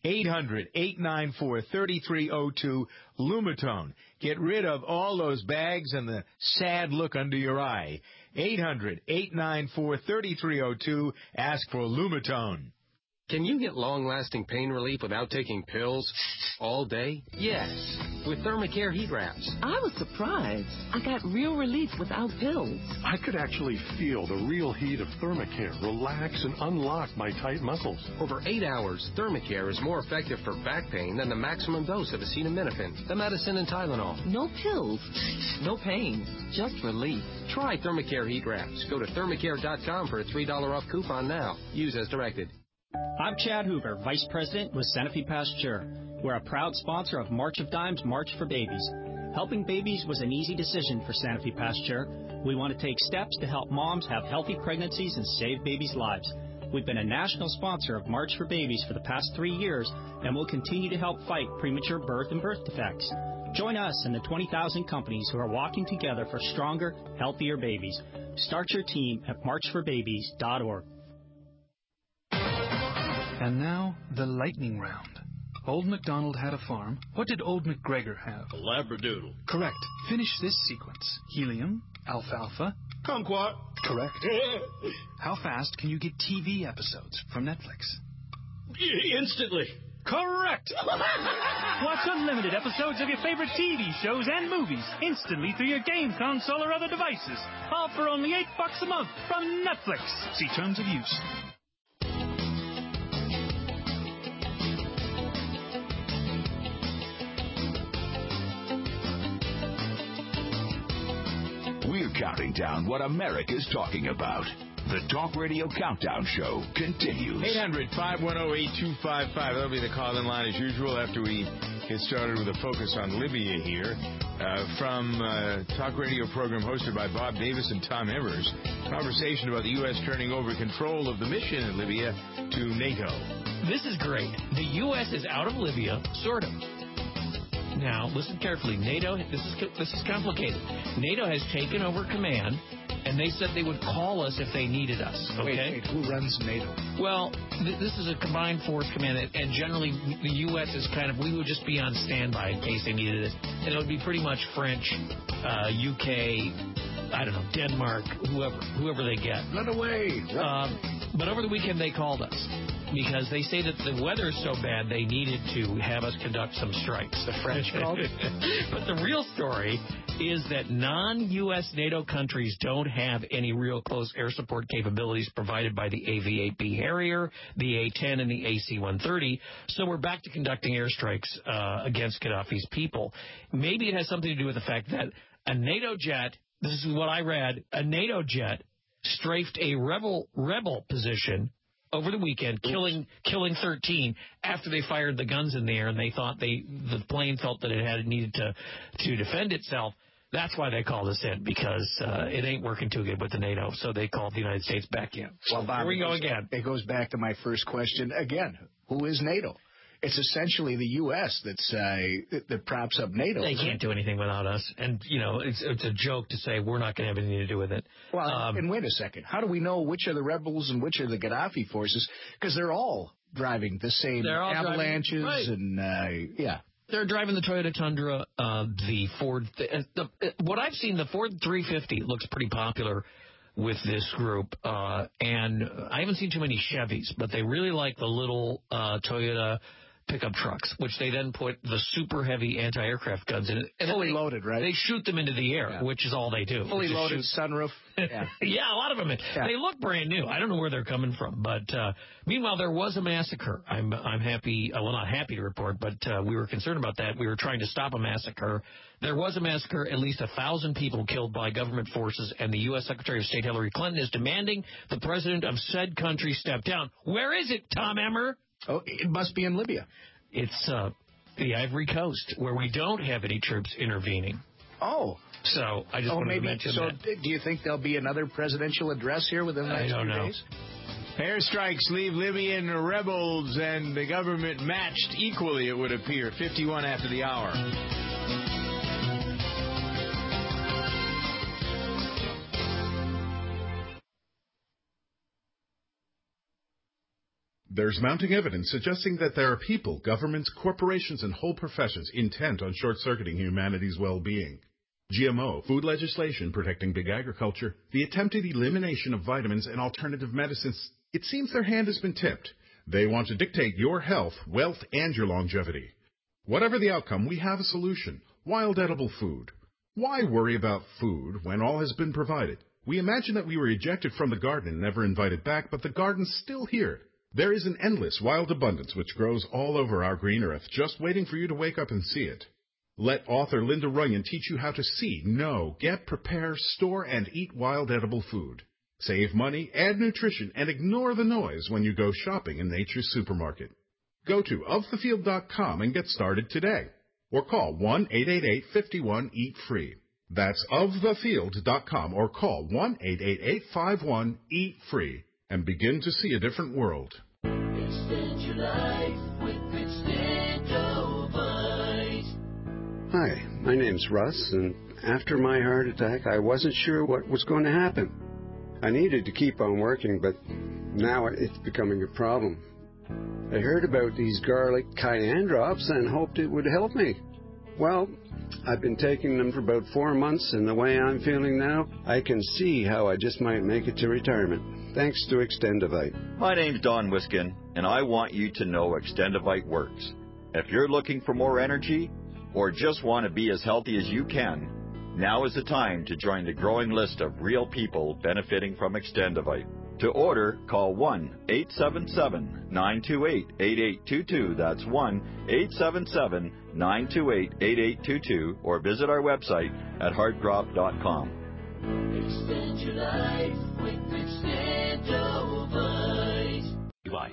eight hundred, eight nine four, three three zero two, Lumitone. Get rid of all those bags and the sad look under your eye. eight hundred, eight nine four, three three zero two. Ask for Lumitone. Can you get long-lasting pain relief without taking pills all day? Yes, with Thermacare heat wraps. I was surprised. I got real relief without pills. I could actually feel the real heat of Thermacare relax and unlock my tight muscles. Over eight hours, Thermacare is more effective for back pain than the maximum dose of acetaminophen, the medicine and Tylenol. No pills, no pain, just relief. Try Thermacare heat wraps. Go to thermacare dot com for a three dollars off coupon now. Use as directed. I'm Chad Hoover, Vice President with Sanofi Pasteur. We're a proud sponsor of March of Dimes, March for Babies. Helping babies was an easy decision for Sanofi Pasteur. We want to take steps to help moms have healthy pregnancies and save babies' lives. We've been a national sponsor of March for Babies for the past three years, and will continue to help fight premature birth and birth defects. Join us and the twenty thousand companies who are walking together for stronger, healthier babies. Start your team at march for babies dot org. And now, the lightning round. Old MacDonald had a farm. What did Old MacGregor have? A Labradoodle. Correct. Finish this sequence. Helium, alfalfa. Kumquat. Correct. How fast can you get T V episodes from Netflix? Instantly. Correct! Watch unlimited episodes of your favorite T V shows and movies instantly through your game console or other devices. All for only eight bucks a month from Netflix. See terms of use. We're counting down what America's talking about. The Talk Radio Countdown Show continues. eight hundred, five one zero, eight two five five. That'll be the call-in line as usual after we get started with a focus on Libya here. Uh, from uh, Talk Radio program hosted by Bob Davis and Tom Evers. Conversation about the U S turning over control of the mission in Libya to NATO. This is great. The U S is out of Libya, sort of. Now, listen carefully. NATO, this is this is complicated. NATO has taken over command, and they said they would call us if they needed us. Okay? Wait, wait, who runs NATO? Well, th- this is a combined force command, and generally the U S is kind of, we would just be on standby in case they needed us. And it would be pretty much French, uh, U K, I don't know, Denmark, whoever whoever they get. Run away. Run. Um, but over the weekend they called us, because they say that the weather is so bad they needed to have us conduct some strikes. The French called it. But the real story is that non-U S NATO countries don't have any real close air support capabilities provided by the A V eight B Harrier, the A ten, and the A C one thirty. So we're back to conducting airstrikes uh, against Gaddafi's people. Maybe it has something to do with the fact that a NATO jet, this is what I read, a NATO jet strafed a rebel rebel position over the weekend, killing killing thirteen after they fired the guns in the air, and they thought they the plane felt that it had needed to to defend itself. That's why they called us in, because uh, it ain't working too good with the NATO, so they called the United States back in. So well, Bob, here we go goes, again. It goes back to my first question again. Who is NATO? It's essentially the U S that's uh, that props up NATO. They can't do anything without us, and you know it's it's a joke to say we're not going to have anything to do with it. Well, um, and wait a second. How do we know which are the rebels and which are the Gaddafi forces? Because they're all driving the same avalanches driving, right. and uh, yeah. They're driving the Toyota Tundra, uh, the Ford. The, the, what I've seen, the Ford three fifty looks pretty popular with this group, uh, and I haven't seen too many Chevys, but they really like the little uh, Toyota pickup trucks, which they then put the super heavy anti-aircraft guns in it. And Fully they, loaded, right? They shoot them into the air, yeah. which is all they do. Fully loaded shoot. sunroof. Yeah. yeah, a lot of them. Yeah. They look brand new. I don't know where they're coming from. But uh, meanwhile, there was a massacre. I'm I'm happy, uh, well, not happy to report, but uh, we were concerned about that. We were trying to stop a massacre. There was a massacre, at least a thousand people killed by government forces, and the U S. Secretary of State Hillary Clinton is demanding the president of said country step down. Where is it, Tom Emmer? Oh, it must be in Libya. It's uh, the Ivory Coast, where we don't have any troops intervening. Oh. So I just oh, wanted maybe, to mention so that. Do you think there'll be another presidential address here within the next I don't few know. days? Airstrikes leave Libyan rebels and the government matched equally, it would appear. fifty-one after the hour. There's mounting evidence suggesting that there are people, governments, corporations, and whole professions intent on short-circuiting humanity's well-being. G M O, food legislation protecting big agriculture, the attempted elimination of vitamins and alternative medicines, it seems their hand has been tipped. They want to dictate your health, wealth, and your longevity. Whatever the outcome, we have a solution. Wild edible food. Why worry about food when all has been provided? We imagine that we were ejected from the garden and never invited back, but the garden's still here. There is an endless wild abundance which grows all over our green earth, just waiting for you to wake up and see it. Let author Linda Runyon teach you how to see, know, get, prepare, store, and eat wild edible food. Save money, add nutrition, and ignore the noise when you go shopping in Nature's Supermarket. Go to of the field dot com and get started today. Or call one eight eight eight, five one, eat free. That's of the field dot com or call one eight eight eight, five one, eat free and begin to see a different world. Extend your life with Extendovite. Hi, my name's Russ, and after my heart attack, I wasn't sure what was going to happen. I needed to keep on working, but now it's becoming a problem. I heard about these garlic cayenne drops and hoped it would help me. Well, I've been taking them for about four months, and the way I'm feeling now, I can see how I just might make it to retirement. Thanks to Extendovite. My name's Don Wiskin, and I want you to know Extendovite works. If you're looking for more energy, or just want to be as healthy as you can, now is the time to join the growing list of real people benefiting from Extendovite. To order, call one eight seven seven, nine two eight, eight eight two two. That's one eight seven seven, nine two eight, eight eight two two, or visit our website at heartdrop dot com. Extend your life with Extendovite. Bye.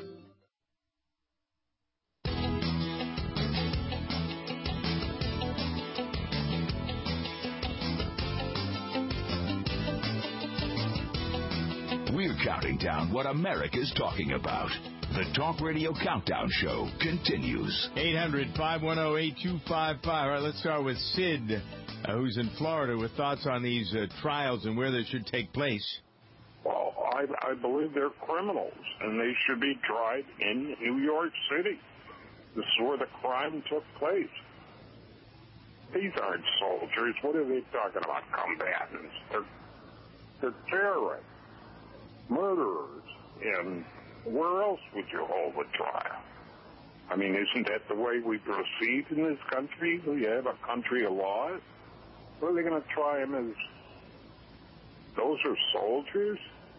We're counting down what America's talking about. The Talk Radio Countdown Show continues. eight hundred, five one zero, eight two five five. All right, let's start with Sid, uh, who's in Florida, with thoughts on these uh, trials and where they should take place. Well, I, I believe they're criminals, and they should be tried in New York City. This is where the crime took place. These aren't soldiers. What are they talking about? Combatants. They're, they're terrorists. Murderers, and where else would you hold a trial? I mean, isn't that the way we proceed in this country? We have a country of laws. What are they going to try them as? Those are soldiers?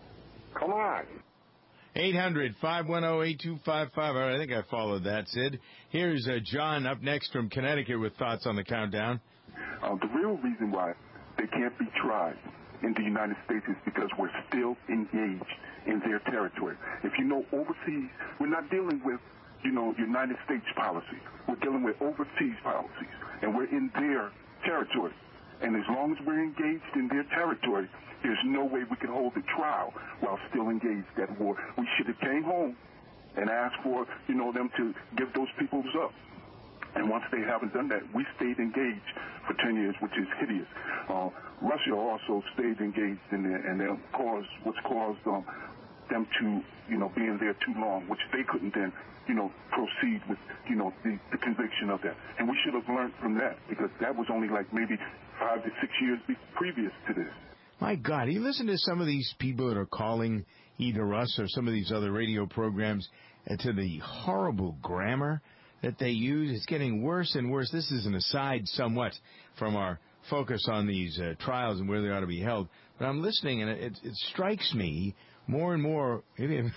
Come on. eight hundred, five one zero, eight two five five. All right, I think I followed that, Sid. Here's uh, John up next from Connecticut with thoughts on the countdown. Uh, the real reason why they can't be tried in the United States is because we're still engaged in their territory. If you know, overseas, we're not dealing with, you know, United States policy. We're dealing with overseas policies, and we're in their territory. And as long as we're engaged in their territory, there's no way we can hold a trial while still engaged at war. We should have came home and asked for, you know, them to give those peoples up. And once they haven't done that, we stayed engaged for ten years, which is hideous. Uh, Russia also stayed engaged in there, and they caused what's caused um, them to, you know, being there too long, which they couldn't then, you know, proceed with, you know, the, the conviction of that. And we should have learned from that, because that was only like maybe five to six years previous to this. My God, you listen to some of these people that are calling either us or some of these other radio programs uh, to the horrible grammar that they use. It's getting worse and worse. This is an aside somewhat from our focus on these uh, trials and where they ought to be held. But I'm listening, and it, it strikes me more and more, maybe I'm,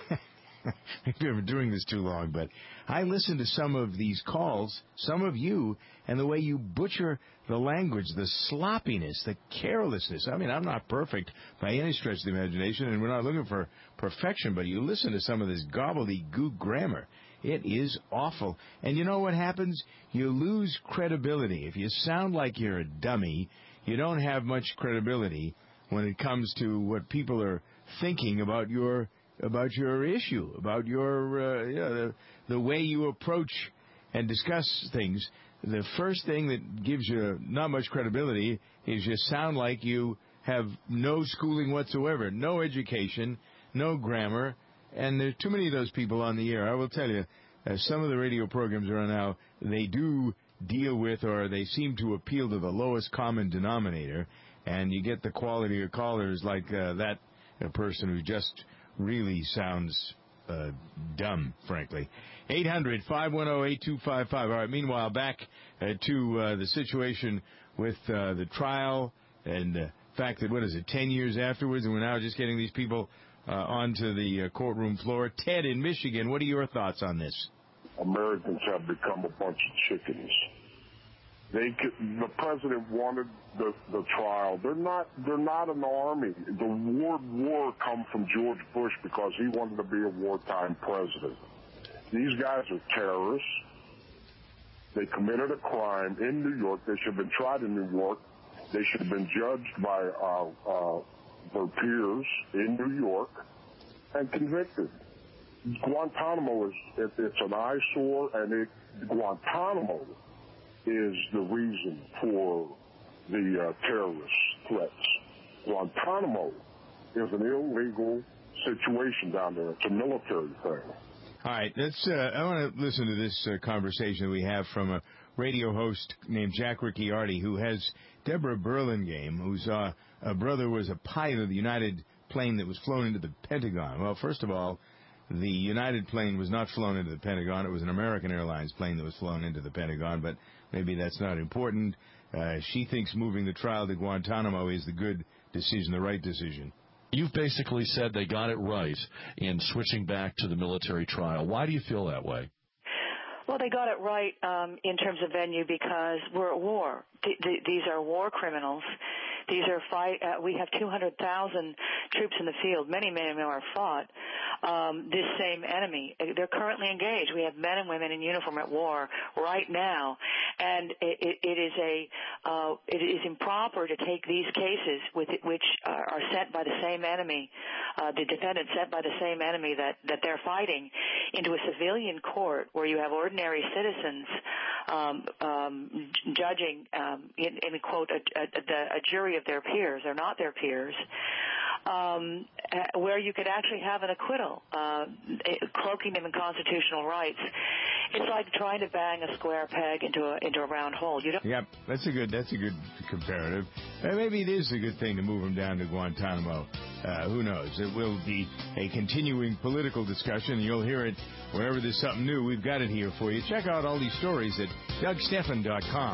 maybe I'm doing this too long, but I listen to some of these calls, some of you, and the way you butcher the language, the sloppiness, the carelessness. I mean, I'm not perfect by any stretch of the imagination, and we're not looking for perfection, but you listen to some of this gobbledygook grammar. It is awful. And you know what happens? You lose credibility. If you sound like you're a dummy, you don't have much credibility when it comes to what people are thinking about your about your issue, about your uh, you know, the, the way you approach and discuss things. The first thing that gives you not much credibility is you sound like you have no schooling whatsoever, no education, no grammar, And there's too many of those people on the air. I will tell you, uh, some of the radio programs are now, they do deal with, or they seem to appeal to the lowest common denominator, and you get the quality of callers like uh, that uh, person who just really sounds uh, dumb, frankly. eight hundred, five one zero, eight two five five. All right, meanwhile, back uh, to uh, the situation with uh, the trial and the fact that, what is it, ten years afterwards, and we're now just getting these people uh, onto the uh, courtroom floor. Ted in Michigan, what are your thoughts on this? Americans have become a bunch of chickens. They could, the president wanted the, the trial. They're not. They're not an army. The word war come from George Bush because he wanted to be a wartime president. These guys are terrorists. They committed a crime in New York. They should have been tried in New York. They should have been judged by uh, uh, their peers in New York and convicted. Guantanamo is it, it's an eyesore, and it, Guantanamo is the reason for the uh, terrorist threats. Guantanamo is an illegal situation down there. It's a military thing. All right, let's. Uh, I want to listen to this uh, conversation we have from a radio host named Jack Ricciardi, who has Deborah Burlingame, whose uh, a brother was a pilot of the United plane that was flown into the Pentagon. Well, first of all, the United plane was not flown into the Pentagon. It was an American Airlines plane that was flown into the Pentagon, but maybe that's not important. Uh, she thinks moving the trial to Guantanamo is the good decision, the right decision. You've basically said they got it right in switching back to the military trial. Why do you feel that way? Well, they got it right um, in terms of venue because we're at war. Th- th- these are war criminals. These are fight. Uh, we have two hundred thousand troops in the field. Many, many more fought um, this same enemy. They're currently engaged. We have men and women in uniform at war right now, and it, it, it is a uh, it is improper to take these cases with it, which are, are sent by the same enemy, uh, the defendants sent by the same enemy that that they're fighting, into a civilian court where you have ordinary citizens um, um, judging um, in, in quote a, a, a, a jury of their peers. They're not their peers. Um, where you could actually have an acquittal, uh, cloaking them in constitutional rights. It's like trying to bang a square peg into a into a round hole. You don't. Yep, that's a good that's a good comparative. Uh, maybe it is a good thing to move them down to Guantanamo. Uh, who knows? It will be a continuing political discussion. You'll hear it wherever there's something new. We've got it here for you. Check out all these stories at Doug Stephan dot com.